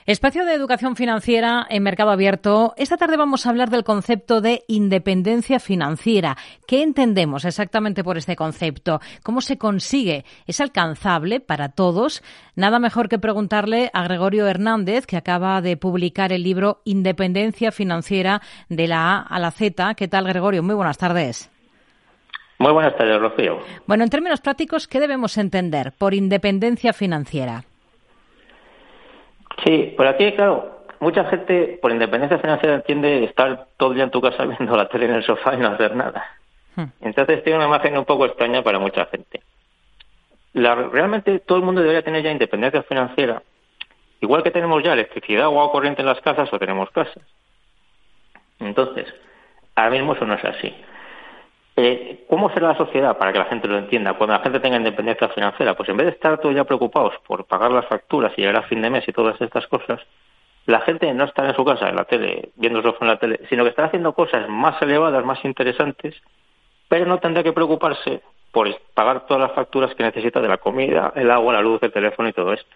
Espacio de educación financiera en Mercado Abierto. Esta tarde vamos a hablar del concepto de independencia financiera. ¿Qué entendemos exactamente por este concepto? ¿Cómo se consigue? ¿Es alcanzable para todos? Nada mejor que preguntarle a Gregorio Hernández, que acaba de publicar el libro Independencia Financiera de la A a la Z. ¿Qué tal, Gregorio? Muy buenas tardes. Muy buenas tardes, Rocío. Bueno, en términos prácticos, ¿qué debemos entender por independencia financiera? Sí, por aquí, claro, mucha gente por independencia financiera entiende estar todo el día en tu casa viendo la tele en el sofá y no hacer nada. Entonces tiene una imagen un poco extraña para mucha gente. Realmente todo el mundo debería tener ya independencia financiera, igual que tenemos ya electricidad o agua corriente en las casas o tenemos casas. Entonces, ahora mismo eso no es así. ¿Cómo será la sociedad para que la gente lo entienda? Cuando la gente tenga independencia financiera, pues en vez de estar todos ya preocupados por pagar las facturas y llegar a fin de mes y todas estas cosas, la gente no estará en su casa, en la tele, viendo el sofá en la tele, sino que estará haciendo cosas más elevadas, más interesantes, pero no tendrá que preocuparse por pagar todas las facturas que necesita de la comida, el agua, la luz, el teléfono y todo esto.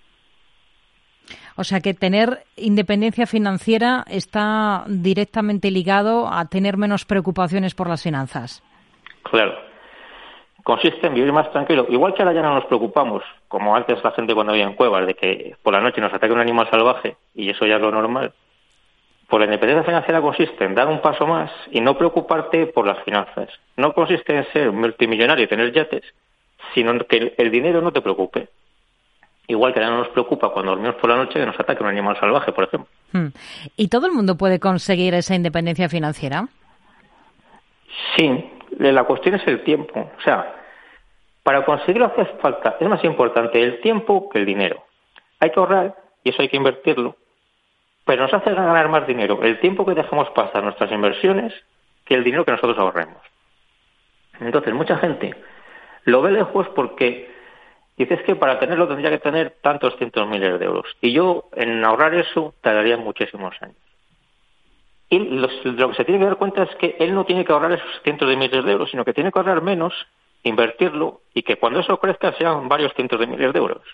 O sea que tener independencia financiera está directamente ligado a tener menos preocupaciones por las finanzas. Claro. Consiste en vivir más tranquilo. Igual que ahora ya no nos preocupamos, como antes la gente cuando vivía en cuevas, de que por la noche nos ataque un animal salvaje, y eso ya es lo normal. Pues la independencia financiera consiste en dar un paso más y no preocuparte por las finanzas. No consiste en ser multimillonario y tener yates, sino que el dinero no te preocupe. Igual que ya no nos preocupa cuando dormimos por la noche que nos ataque un animal salvaje, por ejemplo. ¿Y todo el mundo puede conseguir esa independencia financiera? Sí, la cuestión es el tiempo. O sea, para conseguirlo hace falta, es más importante el tiempo que el dinero. Hay que ahorrar y eso hay que invertirlo, pero nos hace ganar más dinero el tiempo que dejamos pasar nuestras inversiones que el dinero que nosotros ahorremos. Entonces, mucha gente lo ve lejos porque dices que para tenerlo tendría que tener tantos cientos miles de euros. Y yo, en ahorrar eso, tardaría muchísimos años. Y lo que se tiene que dar cuenta es que él no tiene que ahorrar esos cientos de miles de euros, sino que tiene que ahorrar menos, invertirlo, y que cuando eso crezca sean varios cientos de miles de euros.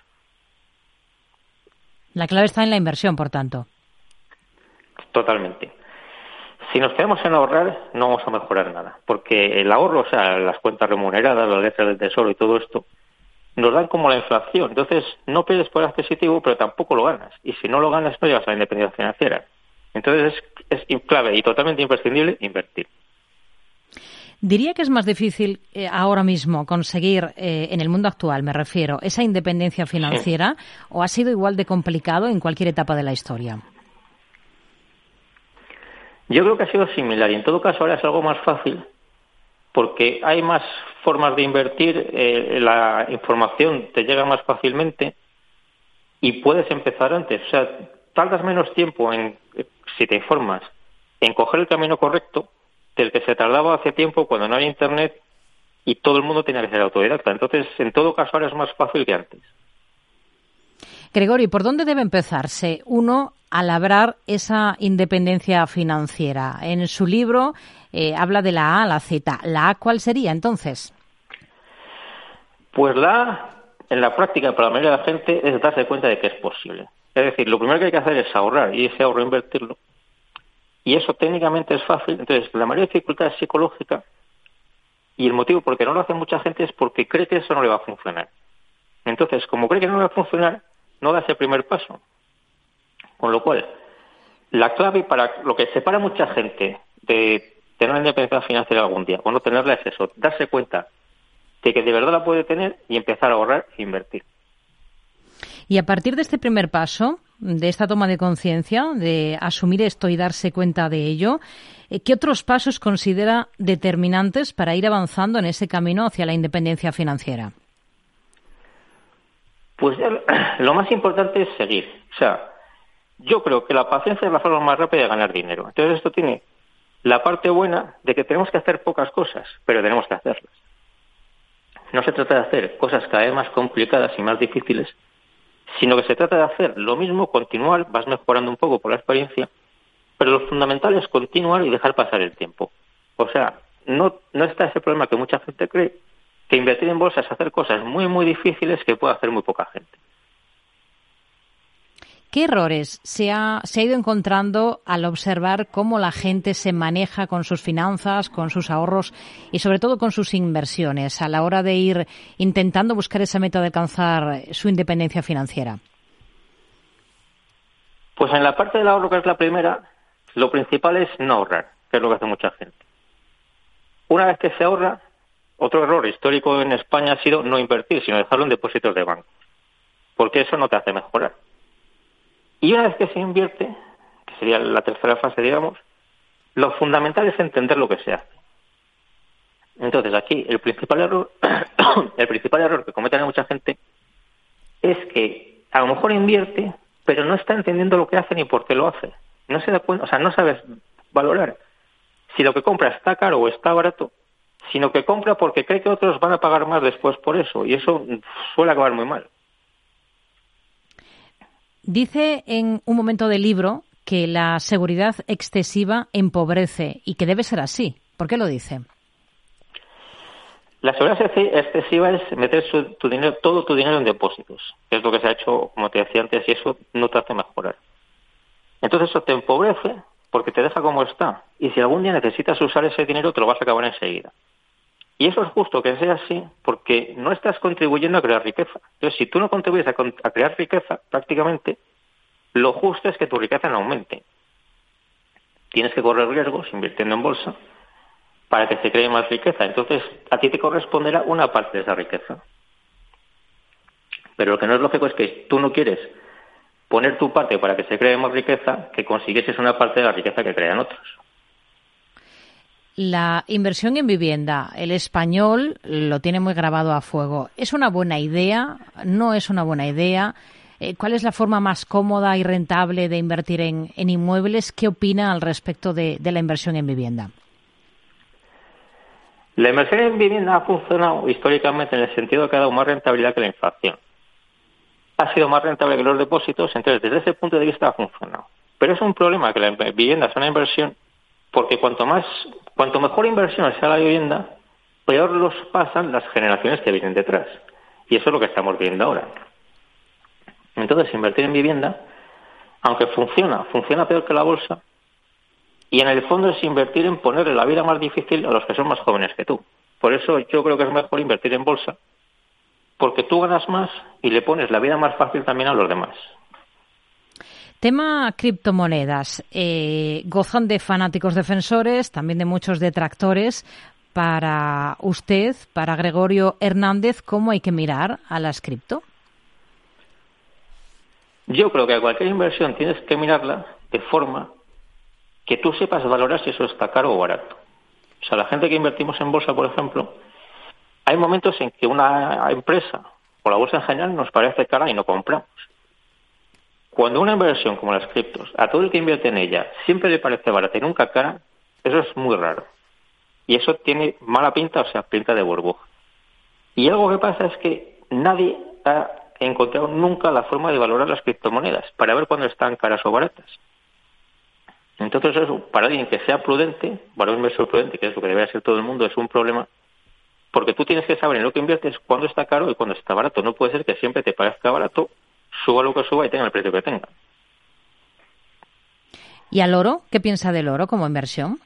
La clave está en la inversión, por tanto. Totalmente. Si nos quedamos en ahorrar, no vamos a mejorar nada. Porque el ahorro, o sea, las cuentas remuneradas, las letras del tesoro y todo esto, nos dan como la inflación. Entonces, no pierdes poder adquisitivo, pero tampoco lo ganas. Y si no lo ganas, no llegas a la independencia financiera. Entonces, es clave y totalmente imprescindible invertir. Diría que es más difícil ahora mismo conseguir, en el mundo actual me refiero, esa independencia financiera, sí, o ha sido igual de complicado en cualquier etapa de la historia. Yo creo que ha sido similar y en todo caso ahora es algo más fácil porque hay más formas de invertir, la información te llega más fácilmente y puedes empezar antes. O sea, tardas menos tiempo si te informas, en coger el camino correcto del que se tardaba hace tiempo cuando no había internet y todo el mundo tenía que ser autodidacta. Entonces, en todo caso, ahora es más fácil que antes. Gregorio, ¿por dónde debe empezarse uno a labrar esa independencia financiera? En su libro habla de la A a la Z. ¿La A cuál sería entonces? Pues la A, en la práctica, para la mayoría de la gente, es darse cuenta de que es posible. Es decir, lo primero que hay que hacer es ahorrar y ese ahorro invertirlo. Y eso técnicamente es fácil. Entonces, la mayor dificultad es psicológica y el motivo por el que no lo hace mucha gente es porque cree que eso no le va a funcionar. Entonces, como cree que no le va a funcionar, no da ese primer paso. Con lo cual, la clave para lo que separa a mucha gente de tener una independencia financiera algún día o no tenerla es eso, darse cuenta de que de verdad la puede tener y empezar a ahorrar e invertir. Y a partir de este primer paso, de esta toma de conciencia, de asumir esto y darse cuenta de ello, ¿qué otros pasos considera determinantes para ir avanzando en ese camino hacia la independencia financiera? Pues lo más importante es seguir. O sea, yo creo que la paciencia es la forma más rápida de ganar dinero. Entonces esto tiene la parte buena de que tenemos que hacer pocas cosas, pero tenemos que hacerlas. No se trata de hacer cosas cada vez más complicadas y más difíciles, sino que se trata de hacer lo mismo, continuar, vas mejorando un poco por la experiencia, pero lo fundamental es continuar y dejar pasar el tiempo. O sea, no está ese problema que mucha gente cree, que invertir en bolsa es hacer cosas muy, muy difíciles que puede hacer muy poca gente. ¿Qué errores se ha ido encontrando al observar cómo la gente se maneja con sus finanzas, con sus ahorros y sobre todo con sus inversiones a la hora de ir intentando buscar esa meta de alcanzar su independencia financiera? Pues en la parte del ahorro, que es la primera, lo principal es no ahorrar, que es lo que hace mucha gente. Una vez que se ahorra, otro error histórico en España ha sido no invertir, sino dejarlo en depósitos de banco, porque eso no te hace mejorar. Y una vez que se invierte, que sería la tercera fase, digamos, lo fundamental es entender lo que se hace. Entonces aquí el principal error que comete mucha gente es que a lo mejor invierte, pero no está entendiendo lo que hace ni por qué lo hace. No se da cuenta, o sea, no sabes valorar si lo que compra está caro o está barato, sino que compra porque cree que otros van a pagar más después por eso, y eso suele acabar muy mal. Dice en un momento del libro que la seguridad excesiva empobrece y que debe ser así. ¿Por qué lo dice? La seguridad excesiva es meter tu dinero, todo tu dinero en depósitos, que es lo que se ha hecho, como te decía antes, y eso no te hace mejorar. Entonces eso te empobrece porque te deja como está, y si algún día necesitas usar ese dinero te lo vas a acabar enseguida. Y eso es justo que sea así, porque no estás contribuyendo a crear riqueza. Entonces, si tú no contribuyes a crear riqueza, prácticamente, lo justo es que tu riqueza no aumente. Tienes que correr riesgos invirtiendo en bolsa para que se cree más riqueza. Entonces, a ti te corresponderá una parte de esa riqueza. Pero lo que no es lógico es que tú no quieres poner tu parte para que se cree más riqueza, que consiguieses una parte de la riqueza que crean otros. La inversión en vivienda, el español lo tiene muy grabado a fuego. ¿Es una buena idea? ¿No es una buena idea? ¿Cuál es la forma más cómoda y rentable de invertir en inmuebles? ¿Qué opina al respecto de la inversión en vivienda? La inversión en vivienda ha funcionado históricamente en el sentido de que ha dado más rentabilidad que la inflación. Ha sido más rentable que los depósitos, entonces desde ese punto de vista ha funcionado. Pero es un problema que la vivienda es una inversión, porque cuanto mejor inversión sea la vivienda, peor los pasan las generaciones que vienen detrás. Y eso es lo que estamos viendo ahora. Entonces, invertir en vivienda, aunque funciona peor que la bolsa, y en el fondo es invertir en ponerle la vida más difícil a los que son más jóvenes que tú. Por eso yo creo que es mejor invertir en bolsa, porque tú ganas más y le pones la vida más fácil también a los demás. Tema criptomonedas. Gozan de fanáticos defensores, también de muchos detractores. Para usted, para Gregorio Hernández, ¿cómo hay que mirar a las cripto? Yo creo que a cualquier inversión tienes que mirarla de forma que tú sepas valorar si eso está caro o barato. O sea, la gente que invertimos en bolsa, por ejemplo, hay momentos en que una empresa o la bolsa en general nos parece cara y no compramos. Cuando una inversión como las criptos, a todo el que invierte en ella, siempre le parece barata y nunca cara, eso es muy raro. Y eso tiene mala pinta, o sea, pinta de burbuja. Y algo que pasa es que nadie ha encontrado nunca la forma de valorar las criptomonedas para ver cuándo están caras o baratas. Entonces eso, para alguien que sea prudente, para un inversor prudente, que es lo que debería ser todo el mundo, es un problema, porque tú tienes que saber en lo que inviertes cuándo está caro y cuándo está barato. No puede ser que siempre te parezca barato, suba lo que suba y tenga el precio que tenga. ¿Y al oro? ¿Qué piensa del oro como inversión?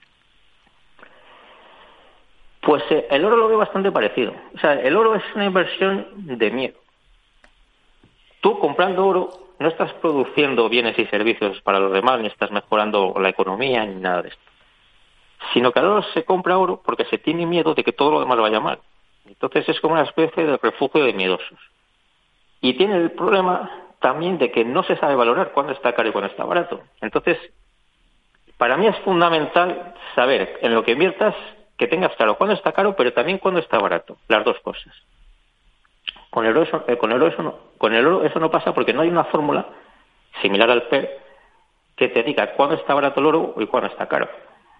Pues el oro lo veo bastante parecido. O sea, el oro es una inversión de miedo. Tú comprando oro no estás produciendo bienes y servicios para los demás, ni estás mejorando la economía, ni nada de esto. Sino que al oro se compra oro porque se tiene miedo de que todo lo demás lo vaya mal. Entonces es como una especie de refugio de miedosos. Y tiene el problema también de que no se sabe valorar cuándo está caro y cuándo está barato. Entonces, para mí es fundamental saber en lo que inviertas que tengas claro cuándo está caro, pero también cuándo está barato. Las dos cosas. Con el oro eso no pasa porque no hay una fórmula similar al PER que te diga cuándo está barato el oro y cuándo está caro.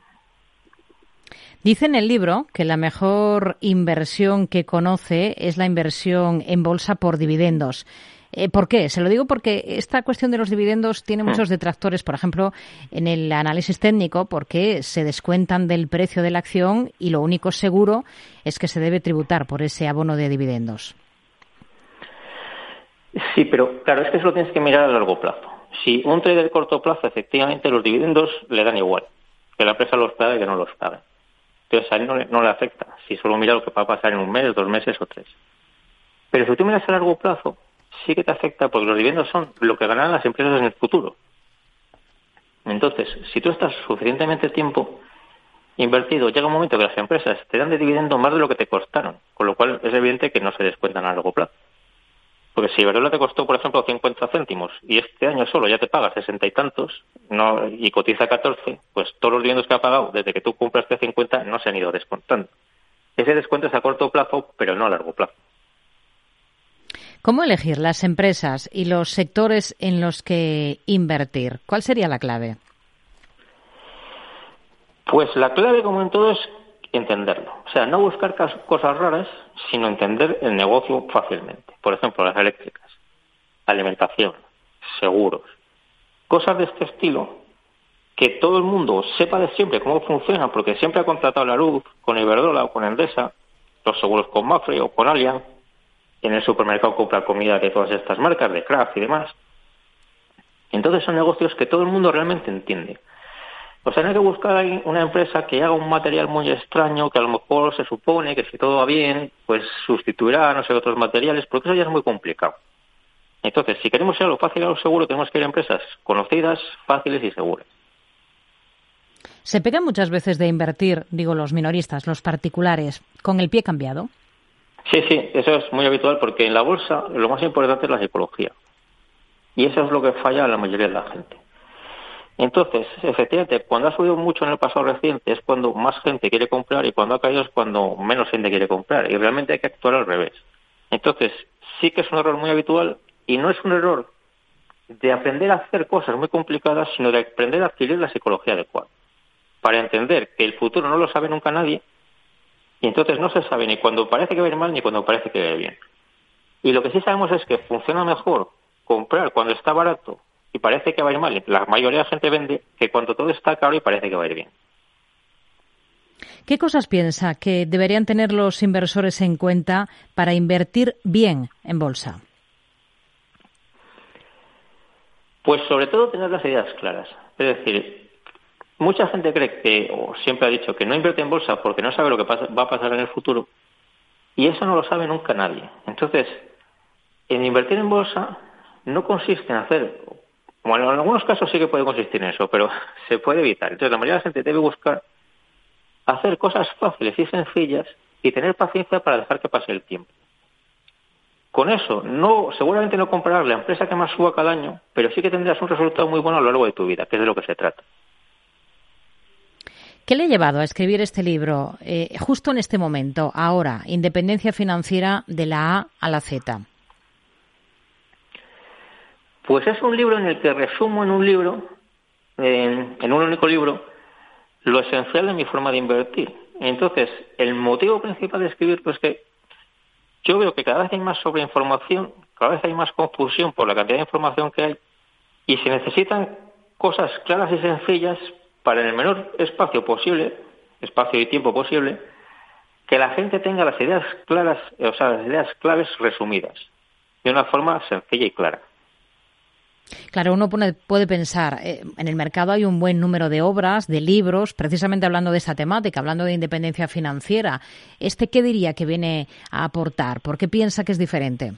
Dice en el libro que la mejor inversión que conoce es la inversión en bolsa por dividendos. ¿Por qué? Se lo digo porque esta cuestión de los dividendos tiene muchos detractores, por ejemplo, en el análisis técnico, porque se descuentan del precio de la acción y lo único seguro es que se debe tributar por ese abono de dividendos. Sí, pero claro, es que eso lo tienes que mirar a largo plazo. si un trader de corto plazo, efectivamente, los dividendos le dan igual, que la empresa los pague que no los pague. Entonces a él no le afecta, si solo mira lo que va a pasar en un mes, 2 meses o 3. Pero si tú miras a largo plazo, sí que te afecta porque los dividendos son lo que ganarán las empresas en el futuro. Entonces, si tú estás suficientemente tiempo invertido, llega un momento que las empresas te dan de dividendo más de lo que te costaron, con lo cual es evidente que no se descuentan a largo plazo. Porque si Iberdrola te costó, por ejemplo, 50 céntimos y este año solo ya te paga 60 y tantos y cotiza 14, pues todos los dividendos que ha pagado desde que tú compraste 50 no se han ido descontando. Ese descuento es a corto plazo, pero no a largo plazo. ¿Cómo elegir las empresas y los sectores en los que invertir? ¿Cuál sería la clave? Pues la clave, como en todo, es entenderlo. O sea, no buscar cosas raras, sino entender el negocio fácilmente. Por ejemplo, las eléctricas, alimentación, seguros, cosas de este estilo que todo el mundo sepa de siempre cómo funciona, porque siempre ha contratado la luz con Iberdrola o con Endesa, los seguros con Mapfre o con Allianz, en el supermercado compra comida de todas estas marcas, de Kraft y demás. Entonces son negocios que todo el mundo realmente entiende. O sea, no hay que buscar una empresa que haga un material muy extraño, que a lo mejor se supone que si todo va bien, pues sustituirá, no sé, otros materiales, porque eso ya es muy complicado. Entonces, si queremos ir a lo fácil y a lo seguro, tenemos que ir a empresas conocidas, fáciles y seguras. Se pegan muchas veces de invertir, digo, los minoristas, los particulares, con el pie cambiado. Sí, eso es muy habitual porque en la bolsa lo más importante es la psicología. Y eso es lo que falla a la mayoría de la gente. Entonces, efectivamente, cuando ha subido mucho en el pasado reciente es cuando más gente quiere comprar y cuando ha caído es cuando menos gente quiere comprar. Y realmente hay que actuar al revés. Entonces, sí que es un error muy habitual y no es un error de aprender a hacer cosas muy complicadas, sino de aprender a adquirir la psicología adecuada. Para entender que el futuro no lo sabe nunca nadie y entonces no se sabe ni cuando parece que va a ir mal ni cuando parece que va a ir bien. Y lo que sí sabemos es que funciona mejor comprar cuando está barato y parece que va a ir mal, la mayoría de la gente vende, que cuando todo está caro y parece que va a ir bien. ¿Qué cosas piensa que deberían tener los inversores en cuenta para invertir bien en bolsa? Pues sobre todo tener las ideas claras. Es decir, mucha gente cree que, o siempre ha dicho, que no invierte en bolsa porque no sabe lo que va a pasar en el futuro, y eso no lo sabe nunca nadie. Entonces, en invertir en bolsa no consiste en hacer... Bueno, en algunos casos sí que puede consistir en eso, pero se puede evitar. Entonces, la mayoría de la gente debe buscar hacer cosas fáciles y sencillas y tener paciencia para dejar que pase el tiempo. Con eso, seguramente no comprarás la empresa que más suba cada año, pero sí que tendrás un resultado muy bueno a lo largo de tu vida, que es de lo que se trata. ¿Qué le ha llevado a escribir este libro justo en este momento, ahora, Independencia Financiera de la A a la Z? Pues es un libro en el que resumo en un único libro, lo esencial de mi forma de invertir. Entonces, el motivo principal de escribirlo es que yo veo que cada vez hay más sobreinformación, cada vez hay más confusión por la cantidad de información que hay, y se necesitan cosas claras y sencillas para en el menor espacio y tiempo posible, que la gente tenga las ideas claras, o sea, las ideas claves resumidas, de una forma sencilla y clara. Claro, uno puede pensar, en el mercado hay un buen número de obras, de libros, precisamente hablando de esa temática, hablando de independencia financiera. ¿Qué diría que viene a aportar? ¿Por qué piensa que es diferente?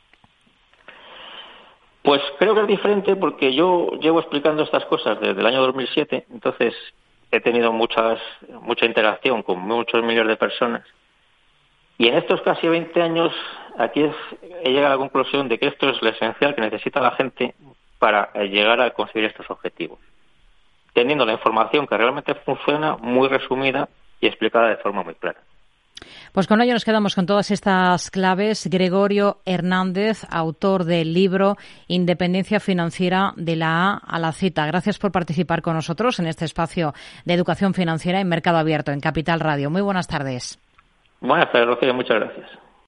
Pues creo que es diferente porque yo llevo explicando estas cosas desde el año 2007, entonces he tenido mucha interacción con muchos millones de personas. Y en estos casi 20 años, he llegado a la conclusión de que esto es lo esencial que necesita la gente para llegar a conseguir estos objetivos. Teniendo la información que realmente funciona, muy resumida y explicada de forma muy clara. Pues con ello nos quedamos con todas estas claves. Gregorio Hernández, autor del libro Independencia Financiera de la A a la Z. Gracias por participar con nosotros en este espacio de educación financiera en Mercado Abierto, en Capital Radio. Muy buenas tardes. Buenas tardes, Rocío. Muchas gracias.